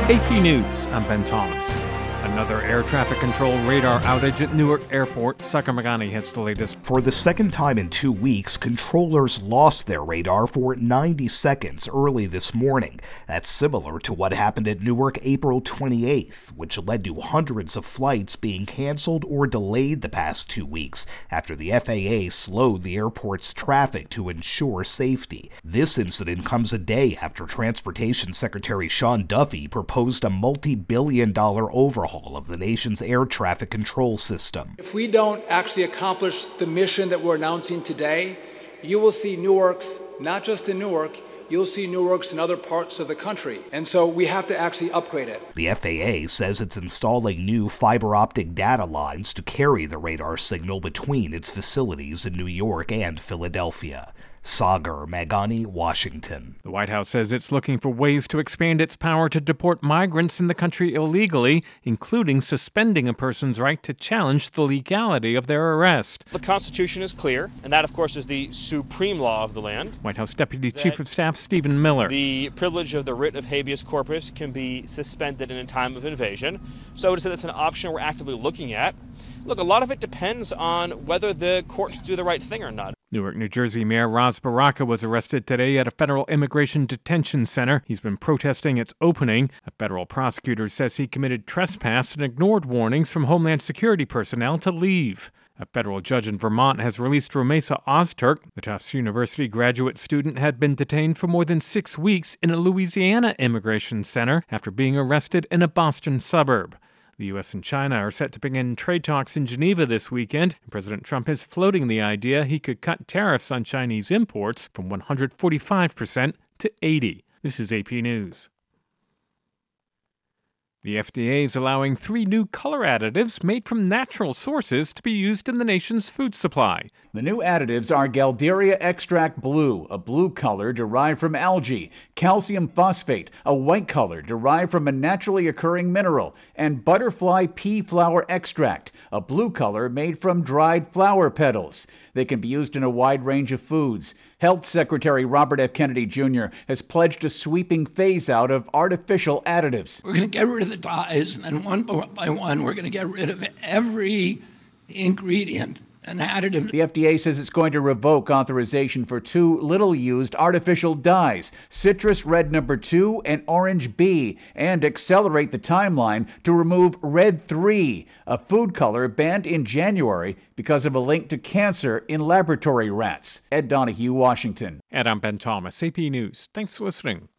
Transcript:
AP News, I'm Ben Thomas. Another air traffic control radar outage at Newark Airport. Sakar Magani has the latest. For the second time in 2 weeks, controllers lost their radar for 90 seconds early this morning. That's similar to what happened at Newark April 28th, which led to hundreds of flights being canceled or delayed the past 2 weeks after the FAA slowed the airport's traffic to ensure safety. This incident comes a day after Transportation Secretary Sean Duffy proposed a multi-billion-dollar overhaul of the nation's air traffic control system. If we don't actually accomplish the mission that we're announcing today, you will see Newark's, not just in Newark, you'll see Newark's in other parts of the country. And so we have to actually upgrade it. The FAA says it's installing new fiber optic data lines to carry the radar signal between its facilities in New York and Philadelphia. Sagar Magani, Washington. The White House says it's looking for ways to expand its power to deport migrants in the country illegally, including suspending a person's right to challenge the legality of their arrest. The Constitution is clear, and that, of course, is the supreme law of the land. White House Deputy Chief of Staff Stephen Miller. The privilege of the writ of habeas corpus can be suspended in a time of invasion. So I would say that's an option we're actively looking at. Look, a lot of it depends on whether the courts do the right thing or not. Newark, New Jersey Mayor Ras Baraka was arrested today at a federal immigration detention center. He's been protesting its opening. A federal prosecutor says he committed trespass and ignored warnings from Homeland Security personnel to leave. A federal judge in Vermont has released Rumeysa Ozturk. The Tufts University graduate student had been detained for more than 6 weeks in a Louisiana immigration center after being arrested in a Boston suburb. The U.S. and China are set to begin trade talks in Geneva this weekend. President Trump is floating the idea he could cut tariffs on Chinese imports from 145% to 80%. This is AP News. The FDA is allowing 3 new color additives made from natural sources to be used in the nation's food supply. The new additives are Galderia Extract Blue, a blue color derived from algae, calcium phosphate, a white color derived from a naturally occurring mineral, and butterfly pea flower extract, a blue color made from dried flower petals. They can be used in a wide range of foods. Health Secretary Robert F. Kennedy Jr. has pledged a sweeping phase-out of artificial additives. We're going to get rid of the dyes, and then one by one, we're going to get rid of every ingredient and additive. The FDA says it's going to revoke authorization for 2 little-used artificial dyes, citrus red number 2 and orange B, and accelerate the timeline to remove red 3, a food color banned in January because of a link to cancer in laboratory rats. Ed Donahue, Washington. And I'm Ben Thomas, AP News. Thanks for listening.